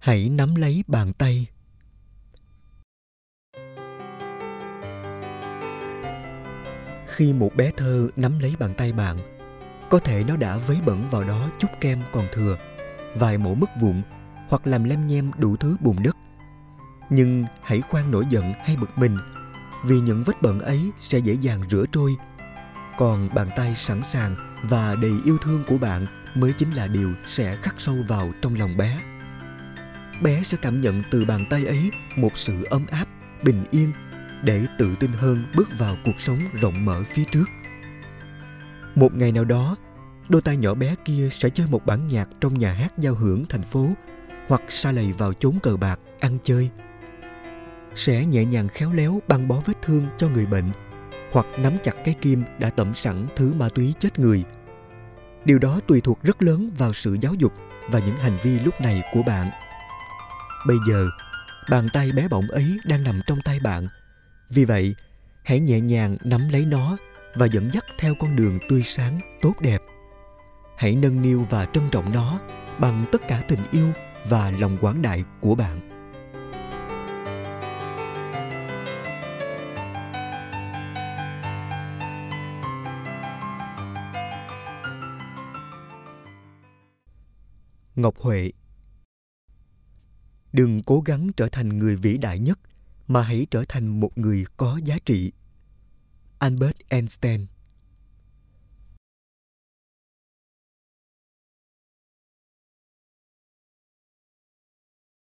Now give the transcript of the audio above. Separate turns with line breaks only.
Hãy nắm lấy bàn tay. Khi một bé thơ nắm lấy bàn tay bạn, có thể nó đã vấy bẩn vào đó chút kem còn thừa, vài mẩu mứt vụn hoặc làm lem nhem đủ thứ bùn đất. Nhưng hãy khoan nổi giận hay bực mình, vì những vết bẩn ấy sẽ dễ dàng rửa trôi. Còn bàn tay sẵn sàng và đầy yêu thương của bạn mới chính là điều sẽ khắc sâu vào trong lòng bé. Bé sẽ cảm nhận từ bàn tay ấy một sự ấm áp, bình yên, để tự tin hơn bước vào cuộc sống rộng mở phía trước. Một ngày nào đó, đôi tay nhỏ bé kia sẽ chơi một bản nhạc trong nhà hát giao hưởng thành phố, hoặc sa lầy vào chốn cờ bạc ăn chơi. Sẽ nhẹ nhàng khéo léo băng bó vết thương cho người bệnh, hoặc nắm chặt cái kim đã tẩm sẵn thứ ma túy chết người. Điều đó tùy thuộc rất lớn vào sự giáo dục và những hành vi lúc này của bạn. Bây giờ, bàn tay bé bỏng ấy đang nằm trong tay bạn. Vì vậy, hãy nhẹ nhàng nắm lấy nó và dẫn dắt theo con đường tươi sáng, tốt đẹp. Hãy nâng niu và trân trọng nó bằng tất cả tình yêu và lòng quảng đại của bạn. Ngọc Huệ. Đừng cố gắng trở thành người vĩ đại nhất, mà hãy trở thành một người có giá trị. Albert Einstein.